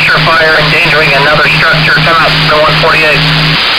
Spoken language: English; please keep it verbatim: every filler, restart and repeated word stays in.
structure fire endangering another structure. Come out to one forty-eight.